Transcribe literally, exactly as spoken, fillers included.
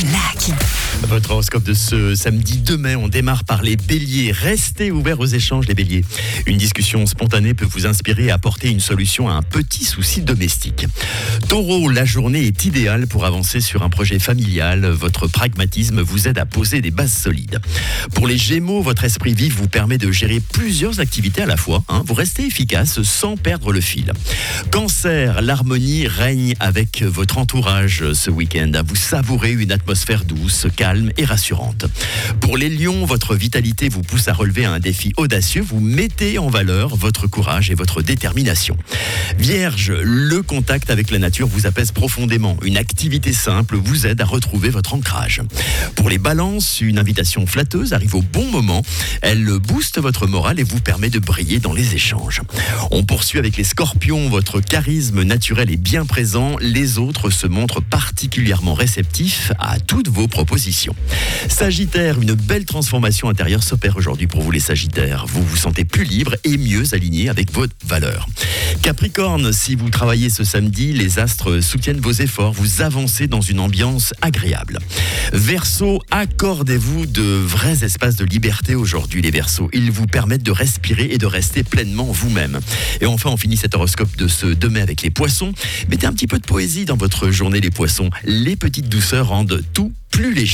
Lucky. Votre horoscope de ce samedi deux mai, on démarre par les béliers. Restez ouverts aux échanges, les béliers. Une discussion spontanée peut vous inspirer à apporter une solution à un petit souci domestique. Taureau, la journée est idéale pour avancer sur un projet familial. Votre pragmatisme vous aide à poser des bases solides. Pour les gémeaux, votre esprit vif vous permet de gérer plusieurs activités à la fois. Hein. Vous restez efficace sans perdre le fil. Cancer, l'harmonie règne avec votre entourage ce week-end. Vous savourez une atmosphère douce, calme et rassurante. Pour les lions, votre vitalité vous pousse à relever un défi audacieux. Vous mettez en valeur votre courage et votre détermination. Vierge, le contact avec la nature vous apaise profondément. Une activité simple vous aide à retrouver votre ancrage. Pour les balances, une invitation flatteuse arrive au bon moment. Elle booste votre morale et vous permet de briller dans les échanges. On poursuit avec les scorpions. Votre charisme naturel est bien présent. Les autres se montrent particulièrement réceptifs à toutes vos propositions. Sagittaire, une belle transformation intérieure s'opère aujourd'hui pour vous les Sagittaires. Vous vous sentez plus libre et mieux aligné avec vos valeurs. Capricorne, si vous travaillez ce samedi, les astres soutiennent vos efforts. Vous avancez dans une ambiance agréable. Verseau, accordez-vous de vrais espaces de liberté aujourd'hui, les Verseaux. Ils vous permettent de respirer et de rester pleinement vous-même. Et enfin, on finit cet horoscope de ce deux mai avec les Poissons. Mettez un petit peu de poésie dans votre journée, les Poissons. Les petites douceurs rendent tout plus léger.